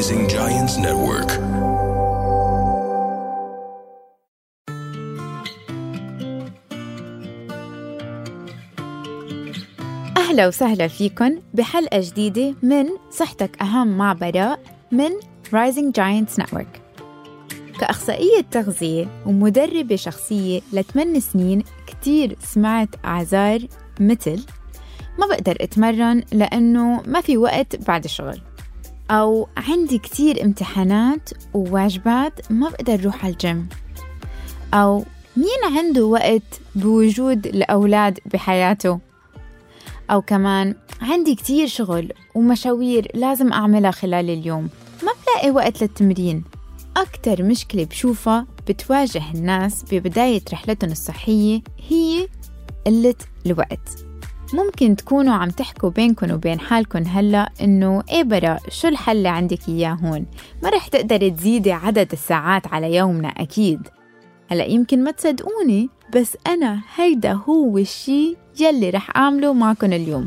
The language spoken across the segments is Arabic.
Rising Giants Network. أهلا وسهلا فيكن بحلقة جديدة من صحتك أهم مع براء من Rising Giants Network. كأخصائية تغذية ومدربة شخصية ل8 سنين كتير سمعت أعذار مثل ما بقدر أتمرن لأنه ما في وقت بعد الشغل، أو عندي كتير امتحانات وواجبات ما بقدر أروح على الجيم، أو مين عنده وقت بوجود الأولاد بحياته، أو كمان عندي كتير شغل ومشاوير لازم أعملها خلال اليوم ما بلاقي وقت للتمرين. أكتر مشكلة بشوفها بتواجه الناس ببداية رحلتهم الصحية هي قلة الوقت. ممكن تكونوا عم تحكوا بينكم وبين حالكم هلأ إنه إيه براء شو الحل اللي عندك إياه هون؟ ما رح تقدر تزيدي عدد الساعات على يومنا أكيد. هلأ يمكن ما تصدقوني بس أنا هيدا هو الشي يلي رح أعمله معكم اليوم.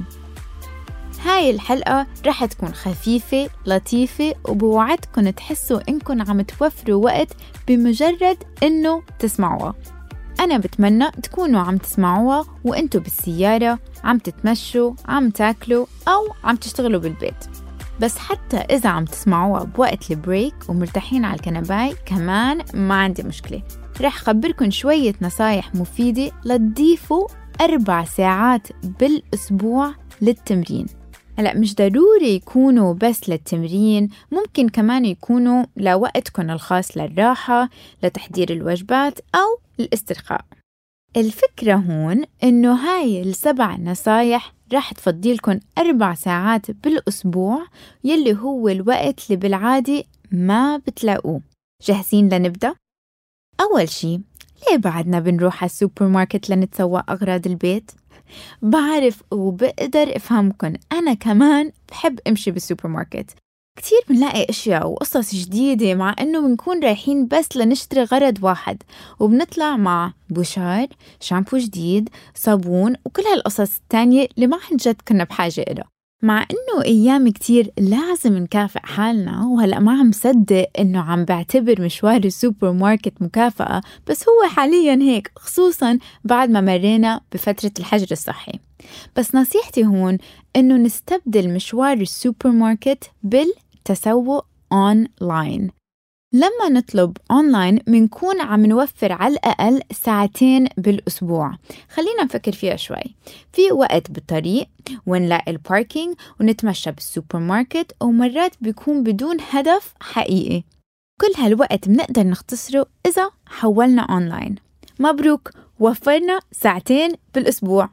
هاي الحلقة رح تكون خفيفة لطيفة وبوعدكم تحسوا إنكم عم توفروا وقت بمجرد إنه تسمعوها. أنا بتمنى تكونوا عم تسمعوها وإنتوا بالسيارة عم تتمشوا، عم تاكلوا أو عم تشتغلوا بالبيت. بس حتى إذا عم تسمعوها بوقت البريك ومرتاحين على الكنباي كمان ما عندي مشكلة. رح خبركن شوية نصايح مفيدة لتضيفوا 4 ساعات بالأسبوع للتمرين. هلأ مش ضروري يكونوا بس للتمرين، ممكن كمان يكونوا لوقتكن الخاص للراحة، لتحضير الوجبات أو الاسترخاء. الفكرة هون إنه هاي 7 نصايح رح تفضيلكن 4 ساعات بالأسبوع يلي هو الوقت اللي بالعادي ما بتلاقوه. جاهزين لنبدأ؟ أول شي، ليه بعدنا بنروح على السوبر ماركت لنتسوق أغراض البيت؟ بعرف وبقدر أفهمكن، أنا كمان بحب أمشي بالسوبر ماركت. كتير بنلاقي أشياء وقصص جديدة مع أنه بنكون رايحين بس لنشتري غرض واحد، وبنطلع مع بوشار، شامبو جديد، صابون وكل هالقصص التانية اللي ما عن جد كنا بحاجة إلها. مع أنه أيام كتير لازم نكافئ حالنا، وهلأ ما عم صدق أنه عم بعتبر مشوار السوبر ماركت مكافأة، بس هو حاليا هيك خصوصا بعد ما مرينا بفترة الحجر الصحي. بس نصيحتي هون أنه نستبدل مشوار السوبر ماركت بالتسوق أونلاين. لما نطلب أونلاين منكون عم نوفر على الأقل 2 ساعات بالأسبوع. خلينا نفكر فيها شوي. في وقت بالطريق ونلاقي الباركينج ونتمشى بالسوبر ماركت، ومرات بيكون بدون هدف حقيقي. كل هالوقت بنقدر نختصره إذا حولنا أونلاين. مبروك، وفرنا 2 ساعات بالأسبوع.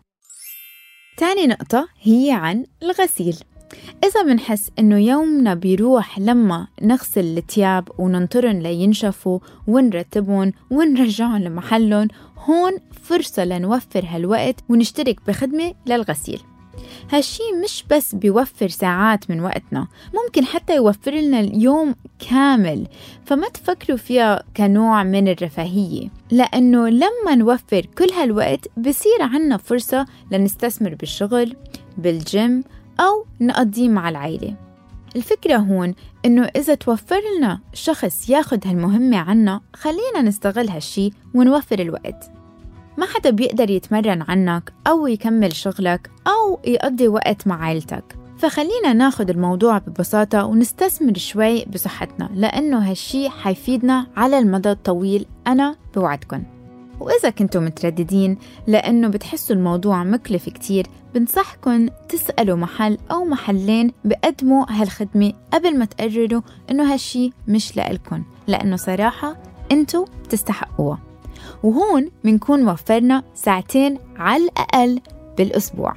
تاني نقطة هي عن الغسيل. إذا منحس إنه يومنا بيروح لما نغسل الثياب وننطرن لينشفوا ونرتبهم ونرجعهم لمحلهم، هون فرصة لنوفر هالوقت ونشترك بخدمة للغسيل. هالشي مش بس بيوفر ساعات من وقتنا، ممكن حتى يوفر لنا اليوم كامل. فما تفكروا فيها كنوع من الرفاهية، لأنه لما نوفر كل هالوقت بصير عنا فرصة لنستثمر بالشغل، بالجيم، أو نقضيه مع العائلة. الفكرة هون إنه إذا توفر لنا شخص ياخد هالمهمة عنا، خلينا نستغل هالشي ونوفر الوقت. ما حدا بيقدر يتمرن عنك أو يكمل شغلك أو يقضي وقت مع عائلتك، فخلينا ناخد الموضوع ببساطة ونستثمر شوي بصحتنا، لأنه هالشي حيفيدنا على المدى الطويل، أنا بوعدكن. وإذا كنتوا مترددين لأنه بتحسوا الموضوع مكلف كتير، بنصحكن تسألوا محل أو محلين بقدموا هالخدمة قبل ما تقرروا إنه هالشي مش لإلكن، لأنه صراحة أنتوا تستحقوها. وهون منكون وفرنا 2 ساعات على الأقل بالأسبوع.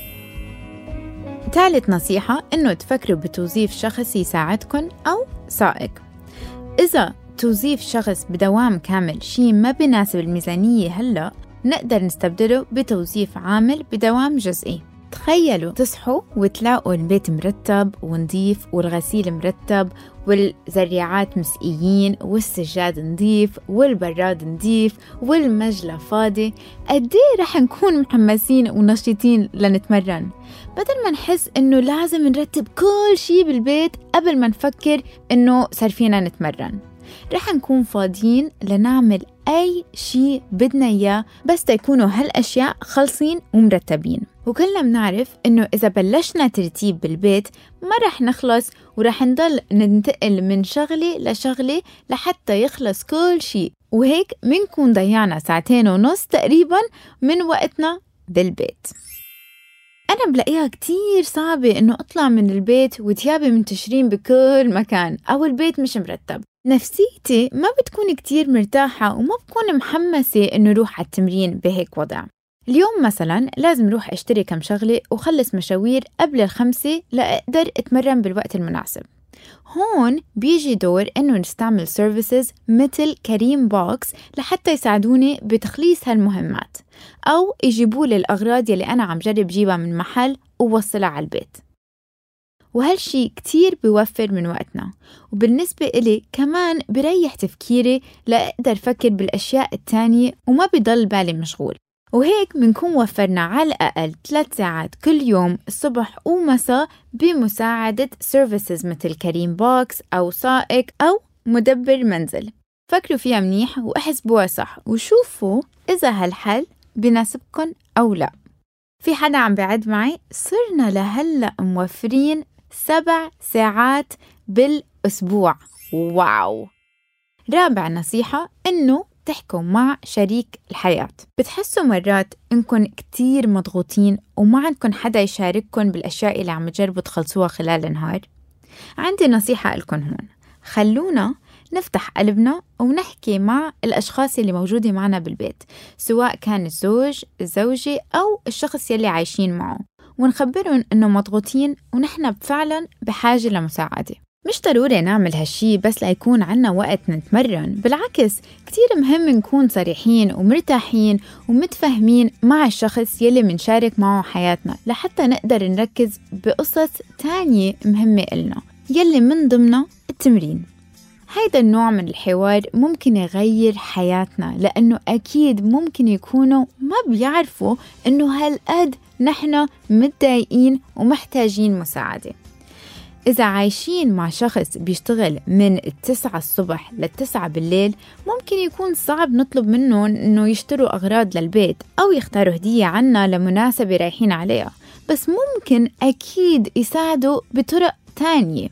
ثالث نصيحة إنه تفكروا بتوظيف شخص يساعدكن أو سائق. إذا توظيف شخص بدوام كامل شيء ما بيناسب الميزانية هلأ، نقدر نستبدله بتوظيف عامل بدوام جزئي. تخيلوا تصحوا وتلاقوا البيت مرتب ونظيف والغسيل مرتب والزريعات مسقيين والسجاد نظيف والبراد نظيف والمجلة فاضي. قديه رح نكون محمسين ونشيطين لنتمرن، بدل ما نحس إنه لازم نرتب كل شي بالبيت قبل ما نفكر إنه صار فينا نتمرن. رح نكون فاضيين لنعمل أي شي بدنا إياه بس تكونوا هالأشياء خلصين ومرتبين. وكلنا بنعرف إنه إذا بلشنا ترتيب بالبيت ما رح نخلص، ورح نضل ننتقل من شغلة لشغلة لحتى يخلص كل شي، وهيك منكون ضيعنا 2.5 ساعة تقريبا من وقتنا بالبيت. أنا بلاقيها كتير صعبة إنه أطلع من البيت وتيابي منتشرين بكل مكان أو البيت مش مرتب. نفسيتي ما بتكون كتير مرتاحة وما بكون محمسة إنه روح على التمرين بهيك وضع. اليوم مثلا لازم روح أشتري كم شغلة وخلص مشاوير قبل 5 لأقدر أتمرن بالوقت المناسب. هون بيجي دور إنه نستعمل سيرفيسز مثل كريم بوكس لحتى يساعدوني بتخليص هالمهمات، أو يجيبوا لي الأغراض يلي أنا عم جرب جيبها من محل ووصلها على البيت. وهالشي كتير بيوفر من وقتنا، وبالنسبة إلي كمان بريح تفكيري لأقدر فكر بالأشياء التانية وما بيضل بالي مشغول. وهيك منكون وفرنا على الأقل 3 ساعات كل يوم الصبح ومساء بمساعدة سيرفيسز مثل كريم بوكس أو سائق أو مدبر منزل. فكروا فيها منيح واحسبوها صح وشوفوا إذا هالحل بناسبكن أو لا. في حدا عم بعد معي؟ صرنا لهلأ موفرين 7 ساعات بالأسبوع. واو! رابع نصيحة إنه تحكوا مع شريك الحياة. بتحسوا مرات إنكم كتير مضغوطين وما عندكم حدا يشارككم بالأشياء اللي عم تجربوا تخلصوها خلال النهار؟ عندي نصيحة لكم هون، خلونا نفتح قلبنا ونحكي مع الأشخاص اللي موجودين معنا بالبيت، سواء كان الزوج، الزوجة أو الشخص يلي عايشين معه، ونخبرهم إنه مضغوطين ونحن فعلا بحاجة لمساعدة. مش ضروري نعمل هالشي بس ليكون عنا وقت نتمرن، بالعكس كتير مهم نكون صريحين ومرتاحين ومتفاهمين مع الشخص يلي منشارك معه حياتنا لحتى نقدر نركز بقصص تانية مهمة إلنا يلي من ضمنها التمرين. هيدا النوع من الحوار ممكن يغير حياتنا، لأنه أكيد ممكن يكونوا ما بيعرفوا إنه هالقد نحن متضايقين ومحتاجين مساعدة. إذا عايشين مع شخص بيشتغل من 9 الصبح ل9 بالليل، ممكن يكون صعب نطلب منهم إنه يشتروا أغراض للبيت أو يختاروا هدية عنا لمناسبة رايحين عليها، بس ممكن أكيد يساعدوا بطرق تانية،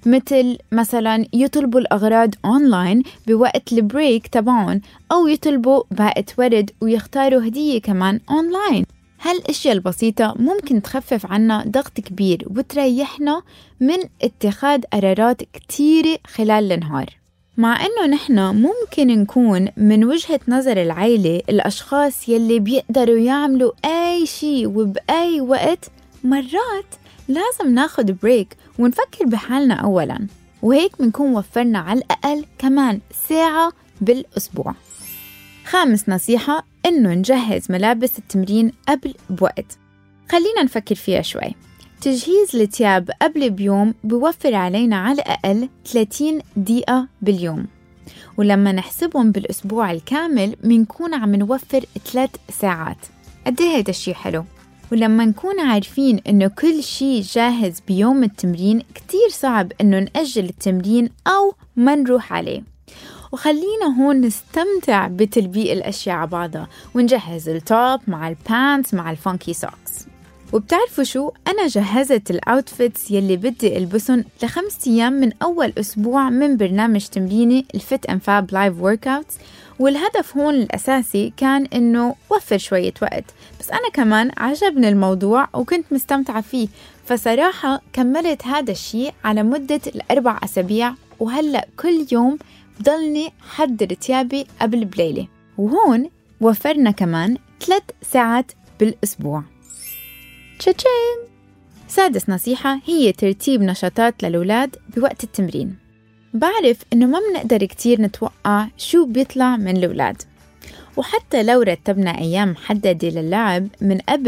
مثلا يطلبوا الأغراض أونلاين بوقت البريك تبعون، أو يطلبوا باقة ورد ويختاروا هدية كمان أونلاين. هالأشياء البسيطة ممكن تخفف عنا ضغط كبير وتريحنا من اتخاذ قرارات كتيرة خلال النهار. مع إنه نحن ممكن نكون من وجهة نظر العائلة الأشخاص يلي بيقدروا يعملوا أي شيء وبأي وقت، مرات لازم ناخد بريك ونفكر بحالنا أولاً، وهيك منكون وفرنا على الأقل كمان 1 ساعة بالأسبوع. 5 نصيحة إنه نجهز ملابس التمرين قبل بوقت. خلينا نفكر فيها شوي. تجهيز الثياب قبل بيوم بيوفر علينا على الأقل 30 دقيقة باليوم، ولما نحسبهم بالأسبوع الكامل منكون عم نوفر 3 ساعات. قديه هيدا الشي حلو. ولما نكون عارفين إنه كل شي جاهز بيوم التمرين، كتير صعب إنه نأجل التمرين أو ما نروح عليه. وخلينا هون نستمتع بتلبيق الأشياء على بعضها ونجهز التوب مع البانتس مع الفانكي سوكس. وبتعرفوا شو؟ أنا جهزت الأوتفيتس يلي بدي ألبسهم ل5 أيام من أول أسبوع من برنامج تمريني الفيت أند فاب لايف وركاوتس، والهدف هون الأساسي كان إنه وفر شوية وقت، بس أنا كمان عجبني الموضوع وكنت مستمتعة فيه، فصراحة كملت هذا الشيء على مدة 4 أسابيع، وهلأ كل يوم بضلني حضر تيابي قبل بليلة، وهون وفرنا كمان 3 ساعات بالأسبوع. تشاتشين! 6 نصيحة هي ترتيب نشاطات للأولاد بوقت التمرين. بعرف إنه ما بنقدر كتير نتوقع شو بيطلع من الأولاد، وحتى لو رتبنا أيام محددة للعب من قبل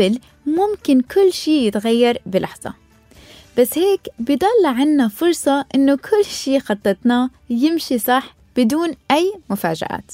ممكن كل شيء يتغير بلحظة، بس هيك بيضل عنا فرصة إنه كل شيء خططناه يمشي صح بدون أي مفاجآت.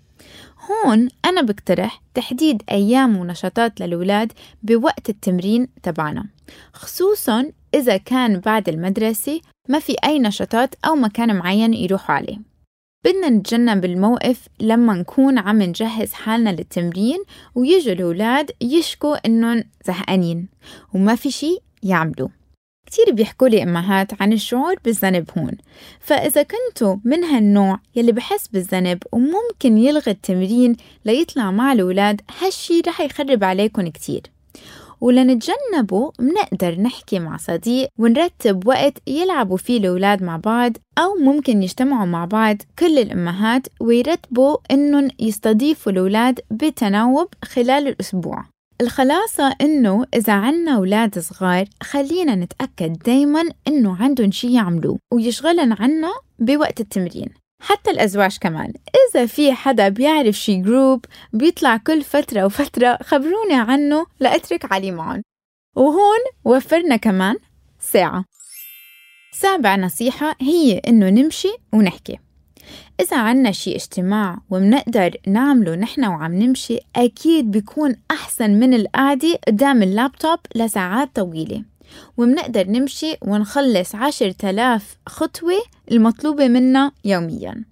هون أنا بقترح تحديد أيام ونشاطات للأولاد بوقت التمرين تبعنا، خصوصاً إذا كان بعد المدرسة ما في أي نشاطات أو مكان معين يروحوا عليه. بدنا نتجنب الموقف لما نكون عم نجهز حالنا للتمرين ويجوا الأولاد يشكوا إنهم زهقانين وما في شي يعملوا. كتير بيحكوا لي أمهات عن الشعور بالذنب هون، فإذا كنتوا من هالنوع يلي بحس بالذنب وممكن يلغي التمرين ليطلع مع الأولاد، هالشي رح يخرب عليكم كتير. ولنتجنبه منقدر نحكي مع صديق ونرتب وقت يلعبوا فيه الأولاد مع بعض، أو ممكن يجتمعوا مع بعض كل الأمهات ويرتبوا إنهم يستضيفوا الأولاد بتناوب خلال الأسبوع. الخلاصة إنه إذا عنا أولاد صغار خلينا نتأكد دايماً إنه عندهم شي يعملوه ويشغلن عنا بوقت التمرين. حتى الأزواج كمان، إذا في حدا بيعرف شي جروب بيطلع كل فترة وفترة خبروني عنه لأترك عليه معهم. وهون وفرنا كمان ساعة. سابع نصيحة هي إنه نمشي ونحكي. إذا عنا شي اجتماع ومنقدر نعمله نحن وعم نمشي، أكيد بيكون أحسن من القعدة قدام اللابتوب لساعات طويلة، ومنقدر نمشي ونخلص 10,000 خطوة المطلوبة منا يومياً.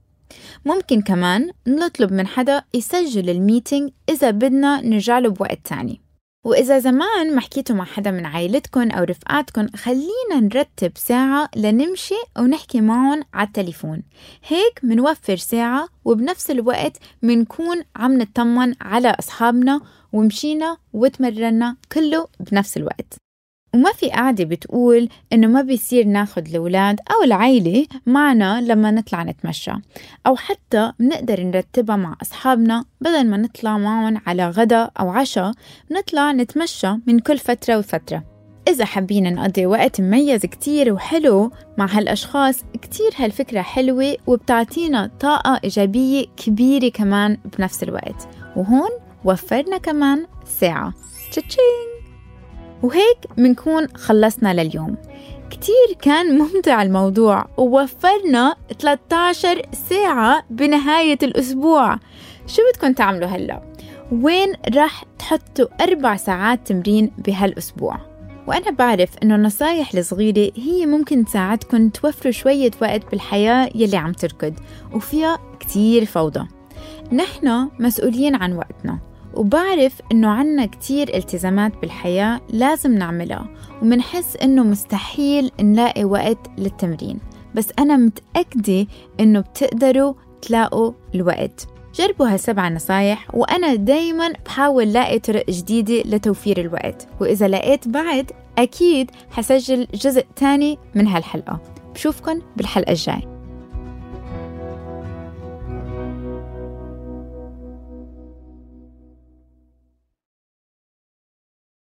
ممكن كمان نطلب من حدا يسجل الميتينج إذا بدنا نرجعله بوقت تاني. وإذا زمان ما حكيتوا مع حدا من عائلتكم أو رفقاتكم، خلينا نرتب ساعة لنمشي ونحكي معهم على التليفون. هيك منوفر ساعة وبنفس الوقت منكون عم نطمن على أصحابنا ومشينا وتمرنا كله بنفس الوقت. وما في قاعدة بتقول إنه ما بيصير ناخد الأولاد أو العائلة معنا لما نطلع نتمشى، أو حتى منقدر نرتبها مع أصحابنا بدل ما نطلع معهم على غدا أو عشاء، نطلع نتمشى من كل فترة وفترة. إذا حابين نقضي وقت مميز كتير وحلو مع هالأشخاص، كتير هالفكرة حلوة وبتعطينا طاقة إيجابية كبيرة كمان بنفس الوقت. وهون وفرنا كمان ساعة. تشينج. وهيك منكون خلصنا لليوم. كتير كان ممتع الموضوع، ووفرنا 13 ساعة بنهاية الأسبوع. شو بدكم تعملوا هلأ؟ وين راح تحطوا 4 ساعات تمرين بهالأسبوع؟ وأنا بعرف إنه النصايح الصغيرة هي ممكن تساعدكم توفروا شوية وقت بالحياة يلي عم تركض وفيها كتير فوضى. نحن مسؤولين عن وقتنا، وبعرف إنه عنا كتير التزامات بالحياة لازم نعملها، ومنحس إنه مستحيل نلاقي وقت للتمرين، بس أنا متأكدة إنه بتقدروا تلاقوا الوقت. جربوا ها7 نصايح، وأنا دايماً بحاول لاقي طرق جديدة لتوفير الوقت، وإذا لقيت بعد أكيد حسجل جزء تاني من هالحلقة. بشوفكن بالحلقة الجاي.